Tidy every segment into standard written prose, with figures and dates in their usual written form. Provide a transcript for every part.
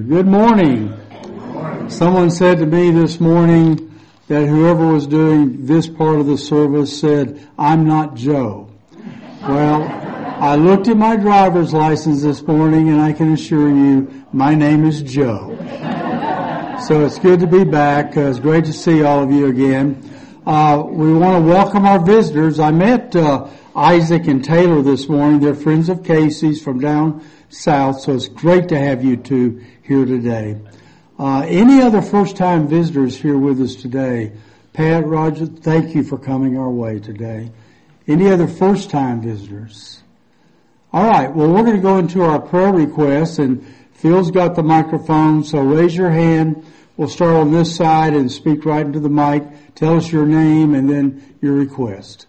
Good morning. Someone said to me this morning that whoever was doing this part of the service said, "I'm not Joe." Well, I looked at my driver's license this morning and I can assure you my name is Joe. So it's good to be back. It's great to see all of you again. We want to welcome our visitors. I met Isaac and Taylor this morning. They're friends of Casey's from down south, so it's great to have you two here today. Any other first-time visitors here with us today? Pat, Roger, thank you for coming our way today. Any other first-time visitors? All right, well, we're going to go into our prayer requests, and Phil's got the microphone, so raise your hand. We'll start on this side and speak right into the mic. Tell us your name and then your request.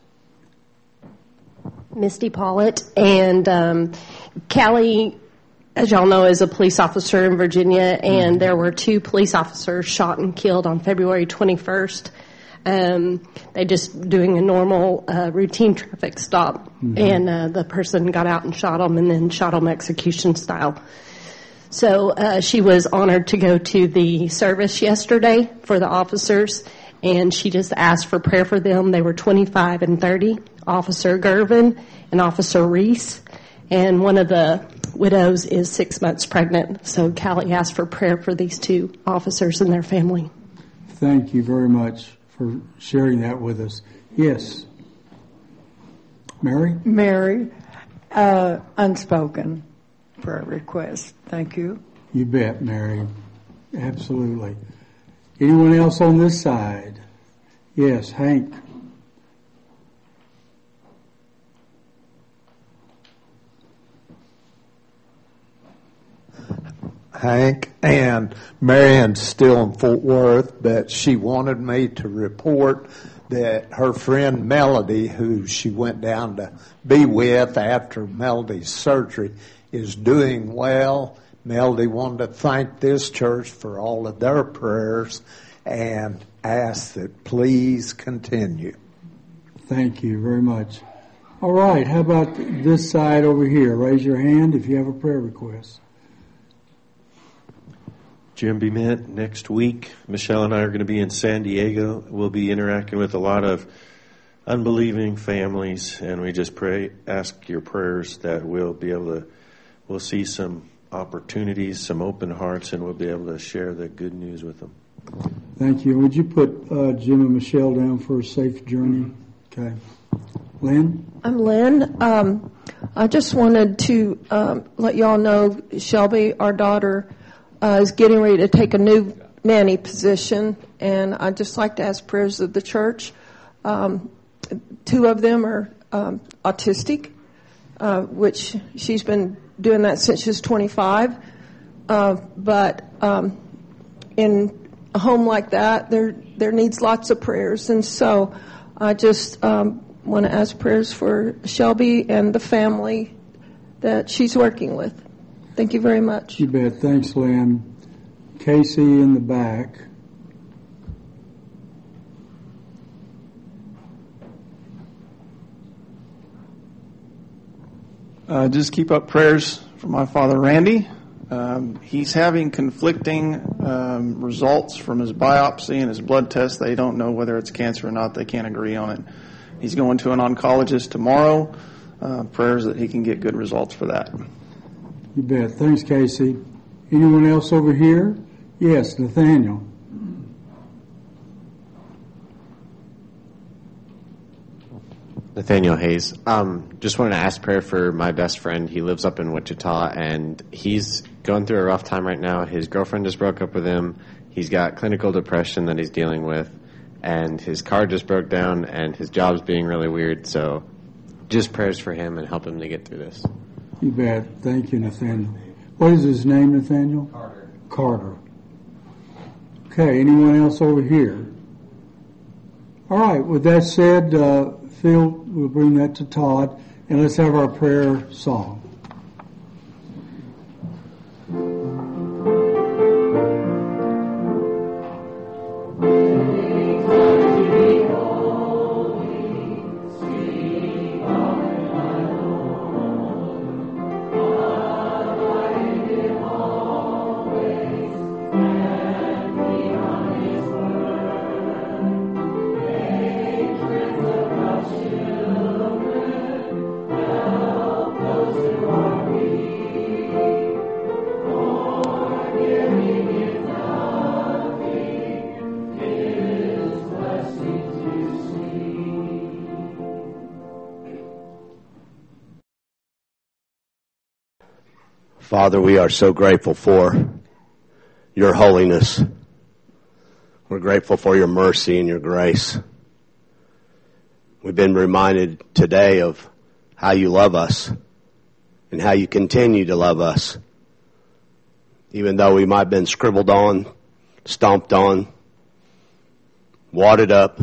Misty Pollitt, and Callie, as y'all know, is a police officer in Virginia, and there were 2 police officers shot and killed on February 21st. They just doing a normal routine traffic stop, and the person got out and shot them, and then shot them execution style. So she was honored to go to the service yesterday for the officers, and she just asked for prayer for them. They were 25 and 30, Officer Gervin and Officer Reese, and one of the widows is 6 months pregnant. So Callie asked for prayer for these 2 officers and their family. Thank you very much for sharing that with us. Yes. Mary? Mary, unspoken prayer request. Thank you. You bet, Mary. Absolutely. Anyone else on this side? Yes, Hank. Hank, and Marian's still in Fort Worth, but she wanted me to report that her friend Melody, who she went down to be with after Melody's surgery, is doing well. Melody wanted to thank this church for all of their prayers and ask that please continue. Thank you very much. All right, how about this side over here? Raise your hand if you have a prayer request. Jim B. Mint, next week, Michelle and I are going to be in San Diego. We'll be interacting with a lot of unbelieving families, and we just ask your prayers that we'll see some opportunities, some open hearts, and we'll be able to share the good news with them. Thank you. Would you put Jim and Michelle down for a safe journey? Okay. Lynn? I'm Lynn. I just wanted to let y'all know Shelby, our daughter, is getting ready to take a new nanny position, and I'd just like to ask prayers of the church. 2 of them are autistic, which she's been doing that since she's 25. But in a home like that, there needs lots of prayers, and so I just want to ask prayers for Shelby and the family that she's working with. Thank you very much. You bet. Thanks, Lynn. Casey in the back. Just keep up prayers for my father, Randy. He's having conflicting results from his biopsy and his blood test. They don't know whether it's cancer or not. They can't agree on it. He's going to an oncologist tomorrow. Prayers that he can get good results for that. You bet. Thanks, Casey. Anyone else over here? Yes, Nathaniel. Nathaniel Hayes. Just wanted to ask prayer for my best friend. He lives up in Wichita, and he's going through a rough time right now. His girlfriend just broke up with him. He's got clinical depression that he's dealing with, and his car just broke down, and his job's being really weird. So just prayers for him and help him to get through this. You bet. Thank you, Nathaniel. What is his name, Nathaniel? Carter. Okay, anyone else over here? All right, with that said, Phil will bring that to Todd, and let's have our prayer song. Father, we are so grateful for your holiness. We're grateful for your mercy and your grace. We've been reminded today of how you love us and how you continue to love us. Even though we might have been scribbled on, stomped on, wadded up,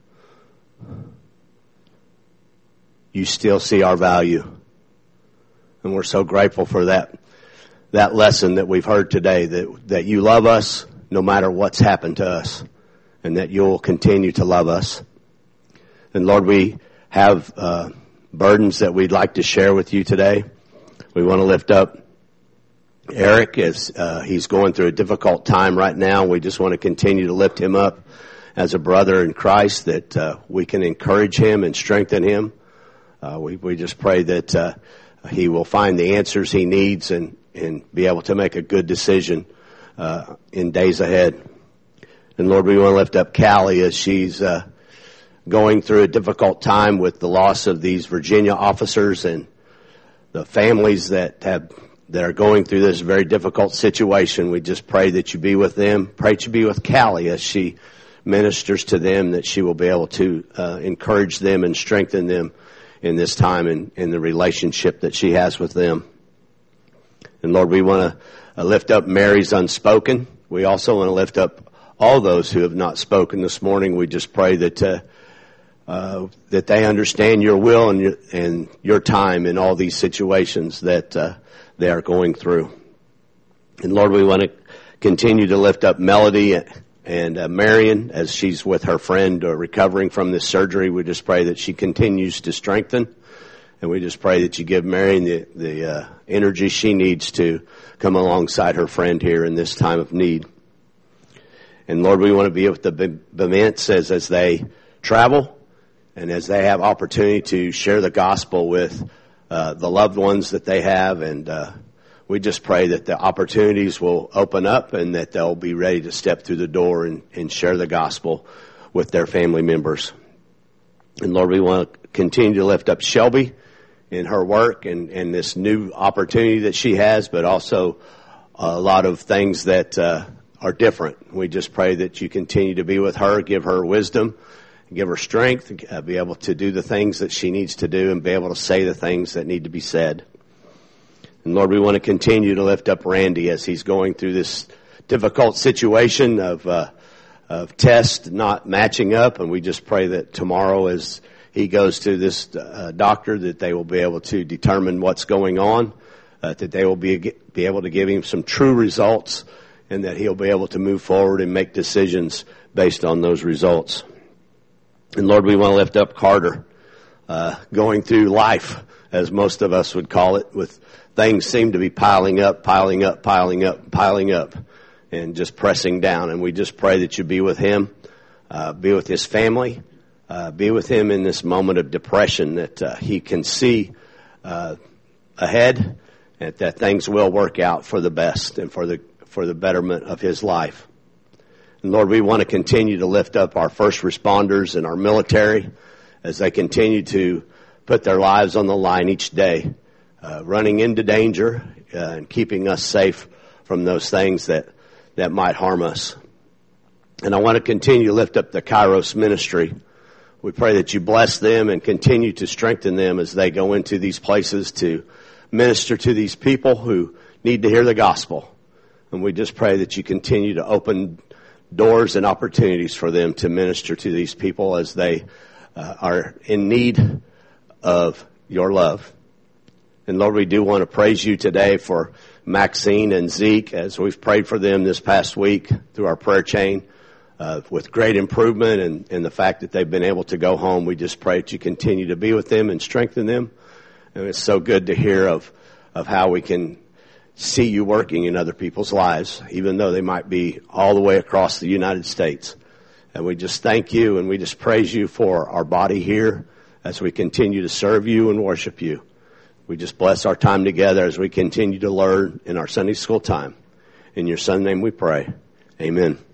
you still see our value. And we're so grateful for that lesson that we've heard today, that you love us no matter what's happened to us, and that you'll continue to love us. And Lord, we have burdens that we'd like to share with you today. We want to lift up Eric as he's going through a difficult time right now. We just want to continue to lift him up as a brother in Christ, that we can encourage him and strengthen him. We just pray that he will find the answers he needs and be able to make a good decision in days ahead. And Lord, we want to lift up Callie as she's going through a difficult time with the loss of these Virginia officers and the families that are going through this very difficult situation. We just pray that you be with them. Pray that you be with Callie as she ministers to them, that she will be able to encourage them and strengthen them in this time and in the relationship that she has with them. And Lord, we want to lift up Mary's unspoken. We also want to lift up all those who have not spoken this morning. We just pray that they understand your will and your time in all these situations that they are going through. And Lord, we want to continue to lift up Melody and Marion as she's with her friend recovering from this surgery. We just pray that she continues to strengthen. And we just pray that you give Marion the energy she needs to come alongside her friend here in this time of need. And Lord, we want to be with the Bements as they travel and as they have opportunity to share the gospel with the loved ones that they have. And we just pray that the opportunities will open up and that they'll be ready to step through the door and share the gospel with their family members. And Lord, we want to continue to lift up Shelby in her work and this new opportunity that she has, but also a lot of things that are different. We just pray that you continue to be with her, give her wisdom, give her strength, be able to do the things that she needs to do and be able to say the things that need to be said. And Lord, we want to continue to lift up Randy as he's going through this difficult situation of tests not matching up. And we just pray that tomorrow as he goes to this doctor, that they will be able to determine what's going on, that they will be able to give him some true results, and that he'll be able to move forward and make decisions based on those results. And Lord, we want to lift up Carter, going through life, as most of us would call it, with things seem to be piling up, and just pressing down. And we just pray that you be with him, be with his family, be with him in this moment of depression, that he can see ahead, and that things will work out for the best and for the betterment of his life. And Lord, we want to continue to lift up our first responders and our military as they continue to put their lives on the line each day, running into danger and keeping us safe from those things that might harm us. And I want to continue to lift up the Kairos ministry. We pray that you bless them and continue to strengthen them as they go into these places to minister to these people who need to hear the gospel. And we just pray that you continue to open doors and opportunities for them to minister to these people as they are in need of your love. And Lord, we do want to praise you today for Maxine and Zeke as we've prayed for them this past week through our prayer chain with great improvement and the fact that they've been able to go home. We just pray that you continue to be with them and strengthen them. And it's so good to hear of how we can see you working in other people's lives, even though they might be all the way across the United States. And we just thank you and we just praise you for our body here as we continue to serve you and worship you. We just bless our time together as we continue to learn in our Sunday school time. In your Son's name we pray. Amen.